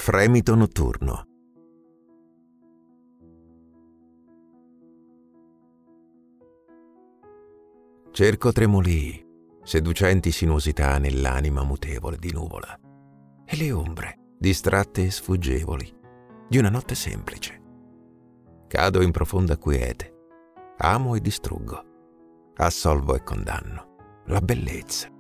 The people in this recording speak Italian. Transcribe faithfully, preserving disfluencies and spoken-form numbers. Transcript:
Fremito notturno. Cerco tremolii, seducenti sinuosità nell'anima mutevole di nuvola, e le ombre, distratte e sfuggevoli, di una notte semplice. Cado in profonda quiete, amo e distruggo, assolvo e condanno la bellezza,